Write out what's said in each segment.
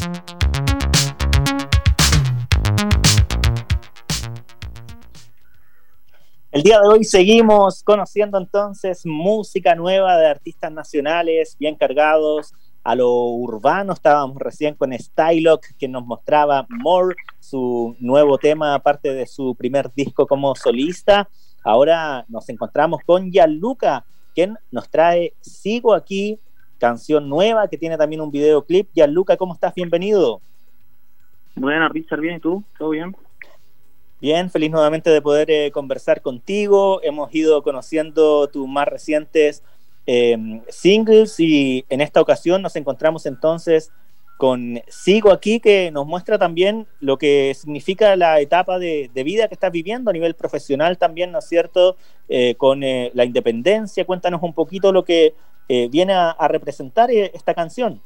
El día de hoy seguimos conociendo entonces música nueva de artistas nacionales bien cargados a lo urbano. Estábamos recién con Stylock, que nos mostraba More, su nuevo tema, aparte de su primer disco como solista. Ahora nos encontramos con Gianluca, quien nos trae Sigo Aquí, canción nueva que tiene también un videoclip. Gianluca, ¿cómo estás? Bienvenido. Buenas, Richard, ¿bien y tú? ¿Todo bien? Bien, feliz nuevamente de poder conversar contigo. Hemos ido conociendo tus más recientes singles y en esta ocasión nos encontramos entonces con Sigo Aquí, que nos muestra también lo que significa la etapa de vida que estás viviendo a nivel profesional también, ¿no es cierto? Con la independencia. Cuéntanos un poquito lo que viene a representar esta canción.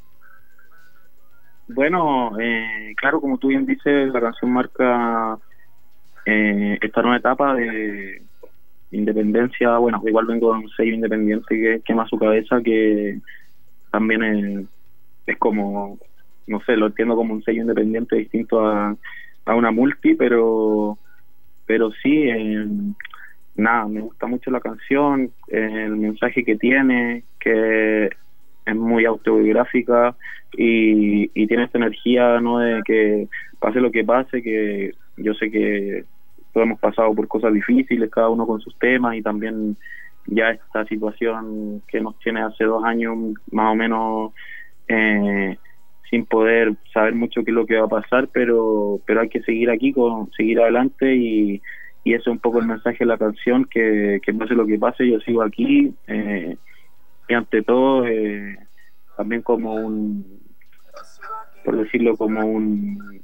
Bueno, claro, como tú bien dices, la canción marca esta nueva etapa de independencia. Bueno, igual vengo de un sello independiente que quema su cabeza, que también es como, no sé, lo entiendo como un sello independiente distinto a una multi, pero sí, nada, me gusta mucho la canción, el mensaje que tiene, que es muy autobiográfica y tiene esta energía, ¿no?, de que pase lo que pase, que yo sé que todos hemos pasado por cosas difíciles, cada uno con sus temas, y también ya esta situación que nos tiene hace 2 años más o menos sin poder saber mucho qué es lo que va a pasar, pero hay que seguir aquí, seguir adelante, y ese es un poco el mensaje de la canción, que pase lo que pase, yo sigo aquí, y ante todo también como por decirlo, como un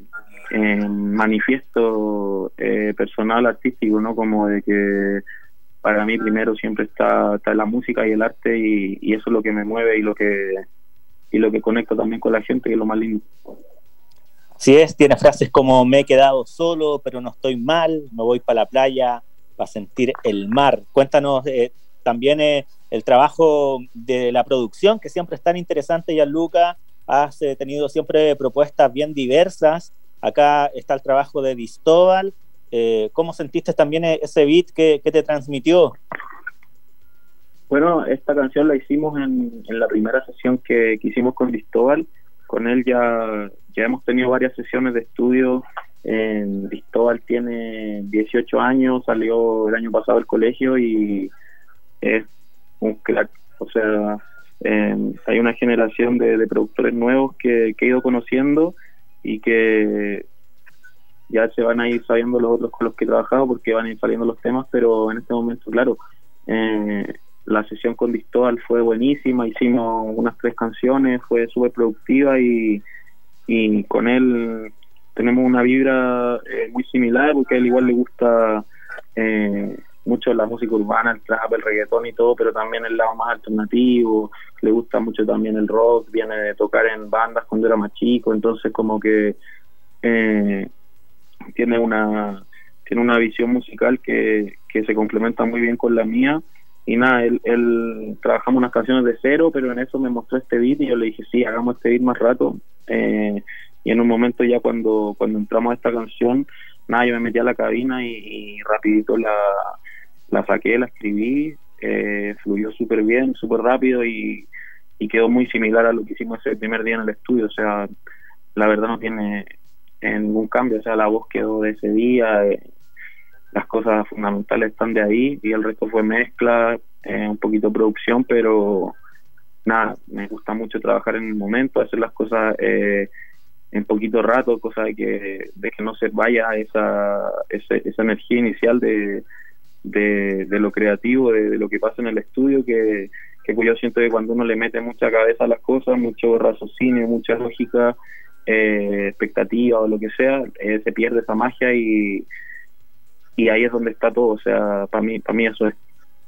manifiesto personal, artístico, ¿no? Como de que para mí primero siempre está la música y el arte, y eso es lo que me mueve y lo que conecta también con la gente, que es lo más lindo. Así es, tiene frases como: me he quedado solo, pero no estoy mal, me voy para la playa para sentir el mar. Cuéntanos también el trabajo de la producción, que siempre es tan interesante, Gianluca. Has tenido siempre propuestas bien diversas. Acá está el trabajo de Distóbal. ¿Cómo sentiste también ese beat que te transmitió? Bueno, esta canción la hicimos en la primera sesión que hicimos con Distóbal. Con él ya hemos tenido varias sesiones de estudio. Distóbal tiene 18 años, salió el año pasado del colegio y es un crack. O sea, hay una generación de productores nuevos que he ido conociendo y que ya se van a ir sabiendo los otros con los que he trabajado, porque van a ir saliendo los temas, pero en este momento, claro, la sesión con Distóbal fue buenísima, hicimos unas 3 canciones, fue súper productiva, y con él tenemos una vibra muy similar, porque a él igual le gusta mucho la música urbana, el trap, el reggaetón y todo, pero también el lado más alternativo, le gusta mucho también el rock, viene de tocar en bandas cuando era más chico, entonces como que tiene una visión musical que se complementa muy bien con la mía. Y nada, él trabajamos unas canciones de cero, pero en eso me mostró este beat y yo le dije, sí, hagamos este beat más rato. Y en un momento ya cuando entramos a esta canción, nada, yo me metí a la cabina y rapidito la saqué, la escribí, fluyó súper bien, súper rápido, y quedó muy similar a lo que hicimos ese primer día en el estudio. O sea, la verdad no tiene ningún cambio, o sea, la voz quedó de ese día, las cosas fundamentales están de ahí, y el resto fue mezcla, un poquito de producción, pero nada, me gusta mucho trabajar en el momento, hacer las cosas en poquito rato, cosa de que no se vaya esa energía inicial de lo creativo, de lo que pasa en el estudio, que pues yo siento que cuando uno le mete mucha cabeza a las cosas, mucho raciocinio, mucha lógica, expectativa o lo que sea, se pierde esa magia, y ahí es donde está todo. O sea, para mí eso es.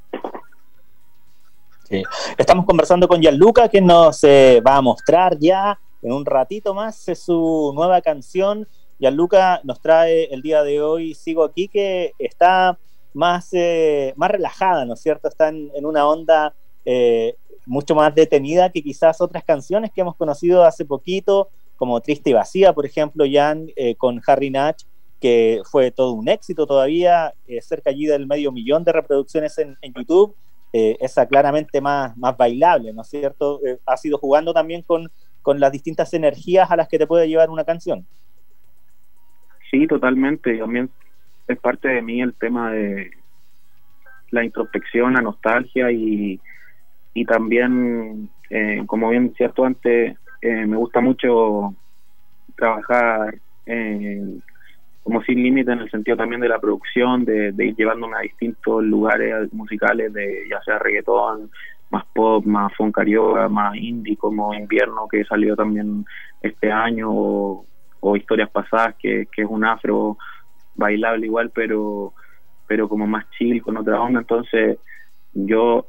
Sí. Estamos conversando con Gianluca, que nos va a mostrar ya en un ratito más su nueva canción. Gianluca nos trae el día de hoy Sigo Aquí, que está más relajada, ¿no es cierto? Está en una onda mucho más detenida que quizás otras canciones que hemos conocido hace poquito, como Triste y Vacía, por ejemplo, Jan, con Harry Natch, que fue todo un éxito todavía, cerca allí del 500.000 de reproducciones en YouTube. Esa claramente más bailable, ¿no es cierto? Has ido jugando también con las distintas energías a las que te puede llevar una canción. Sí, totalmente. También es parte de mí el tema de la introspección, la nostalgia y también, como bien cierto antes, me gusta mucho trabajar como sin límite en el sentido también de la producción, de ir llevándome a distintos lugares musicales, de ya sea reggaetón, más pop, más funk carioca, más indie, como Invierno, que salió también este año, o Historias Pasadas, que es un afro bailable igual, pero como más chill, con otra onda. Entonces yo,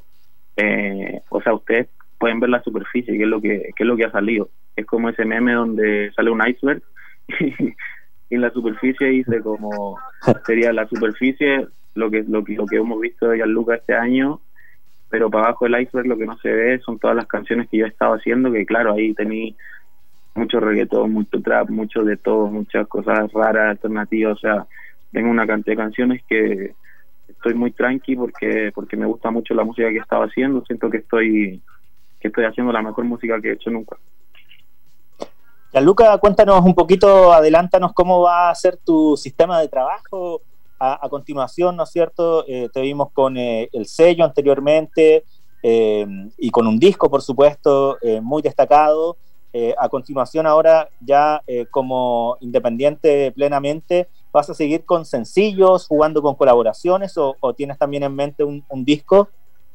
o sea, ustedes pueden ver la superficie, que es lo que ha salido. Es como ese meme donde sale un iceberg y en la superficie dice como sería la superficie lo que hemos visto de Gianluca este año, pero para abajo del iceberg lo que no se ve son todas las canciones que yo he estado haciendo, que claro, ahí tení mucho reggaetón, mucho trap, mucho de todo, muchas cosas raras, alternativas. O sea, tengo una cantidad de canciones que estoy muy tranqui porque me gusta mucho la música que he estado haciendo. Siento que estoy haciendo la mejor música que he hecho nunca. Gianluca, cuéntanos un poquito, adelántanos cómo va a ser tu sistema de trabajo a continuación, ¿no es cierto? Te vimos con el sello anteriormente y con un disco, por supuesto, muy destacado. A continuación ahora ya como independiente plenamente, ¿vas a seguir con sencillos, jugando con colaboraciones o tienes también en mente un disco?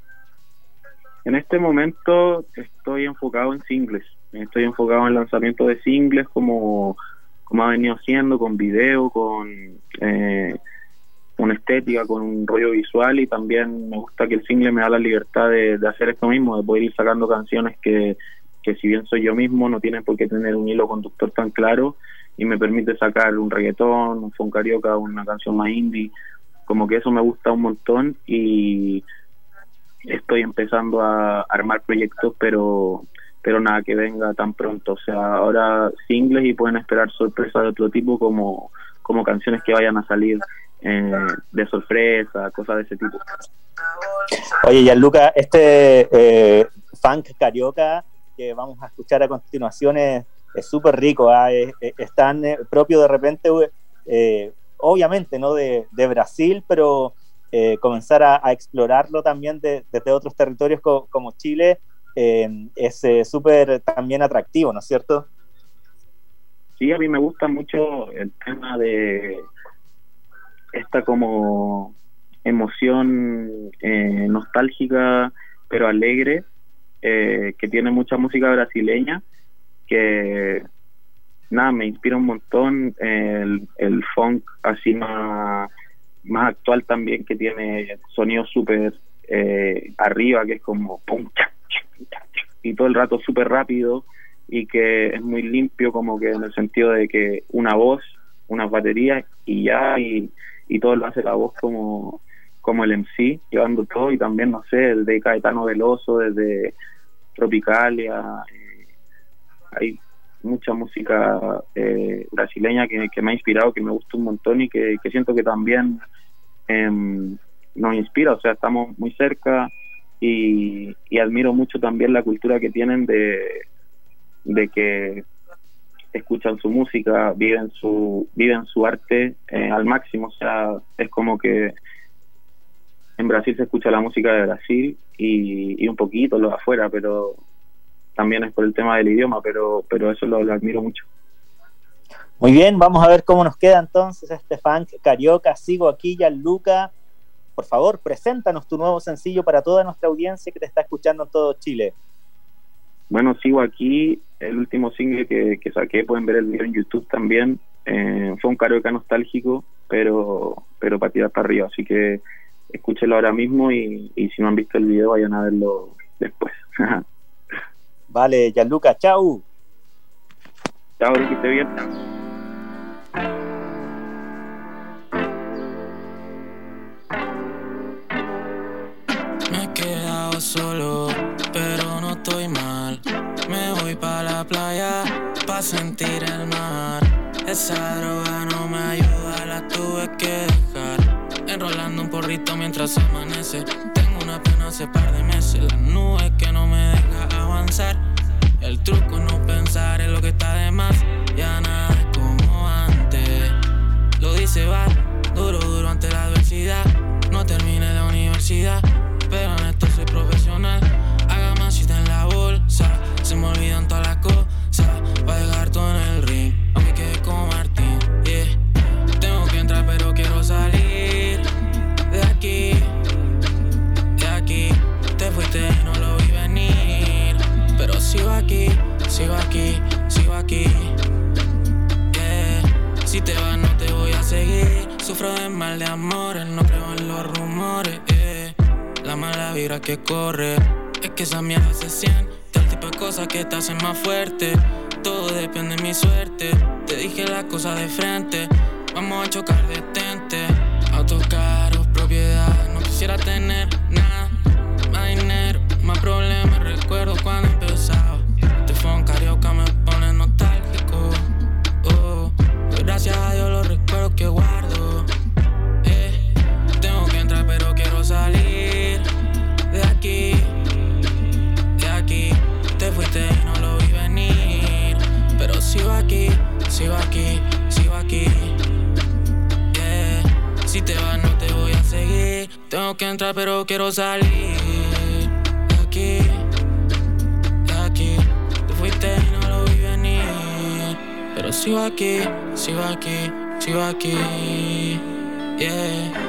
En este momento estoy enfocado en singles. Estoy enfocado en el lanzamiento de singles como ha venido haciendo, con video, con una estética, con un rollo visual, y también me gusta que el single me da la libertad de hacer esto mismo, de poder ir sacando canciones que si bien soy yo mismo, no tienen por qué tener un hilo conductor tan claro, y me permite sacar un reggaetón, un funk carioca, una canción más indie. Como que eso me gusta un montón, y estoy empezando a armar proyectos, pero nada que venga tan pronto. O sea, ahora singles, y pueden esperar sorpresas de otro tipo, como canciones que vayan a salir de sorpresa, cosas de ese tipo. Oye, Gianluca, funk carioca que vamos a escuchar a continuación es súper rico, es tan propio de repente, obviamente, ¿no? de Brasil, pero comenzar a explorarlo también desde otros territorios como Chile es súper también atractivo, ¿no es cierto? Sí, a mí me gusta mucho el tema de esta como emoción nostálgica pero alegre, que tiene mucha música brasileña, que nada, me inspira un montón. El funk así más actual también, que tiene sonidos súper arriba, que es como pum, cha, cha, cha, y todo el rato súper rápido, y que es muy limpio, como que en el sentido de que una voz, unas baterías y ya, y todo lo hace la voz como el MC, llevando todo. Y también, no sé, desde Caetano Veloso, desde Tropicalia, hay mucha música brasileña que me ha inspirado, que me gusta un montón, y que siento que también nos inspira. O sea, estamos muy cerca, y admiro mucho también la cultura que tienen de que escuchan su música, viven su arte al máximo. O sea, es como que en Brasil se escucha la música de Brasil y un poquito lo de afuera, pero también es por el tema del idioma, pero eso lo admiro mucho. Muy bien, vamos a ver cómo nos queda entonces este funk carioca. Sigo aquí, Gianluca. Por favor, preséntanos tu nuevo sencillo para toda nuestra audiencia que te está escuchando en todo Chile. Bueno, Sigo Aquí, el último single que saqué. Pueden ver el video en YouTube también. Fue un carioca nostálgico, pero para tirar para arriba. Así que escúchelo ahora mismo, y si no han visto el video, vayan a verlo después. Vale, Gianluca, chau. Chao, que esté bien. Me he quedado solo, pero no estoy mal. Me voy pa' la playa pa' sentir el mar. Esa droga no me ayuda, la tuve que dejar. Enrolando un porrito mientras amanece. Tengo una pena hace par de meses. La nube que no me deja avanzar. El truco es no pensar en lo que está de más. Ya nada es como antes. Lo dice va, duro ante la adversidad. No terminé la universidad, pero en esto soy profesional. Haga más si está en la bolsa. Se me olvidan todas las cosas. Va a dejar todo en el ring, aunque quede como Martín, yeah. Tengo que entrar pero quiero salir de aquí, de aquí. Te fuiste y no lo vi venir, pero sigo aquí, sigo aquí, sigo aquí, yeah. Si te vas no te voy a seguir. Sufro de mal de amores, no creo en los rumores, yeah. La mala vibra que corre es que esa mierda se siente. El tipo de cosas que te hacen más fuerte. Todo depende de mi suerte. Te dije las cosas de frente. Vamos a chocar, detente. Autos caros, propiedad. No quisiera tener nada. Más dinero, más problemas. Recuerdo cuando empezaba. Este phone carioca me pone nostálgico. Pero gracias a Dios los recuerdos que guardo. Tengo que entrar pero quiero salir de aquí. Te fuiste y no lo vi venir, pero sigo aquí, sigo aquí, sigo aquí, yeah. Si te vas no te voy a seguir. Tengo que entrar pero quiero salir de aquí, de aquí. Te fuiste y no lo vi venir, pero sigo aquí, sigo aquí, sigo aquí, yeah.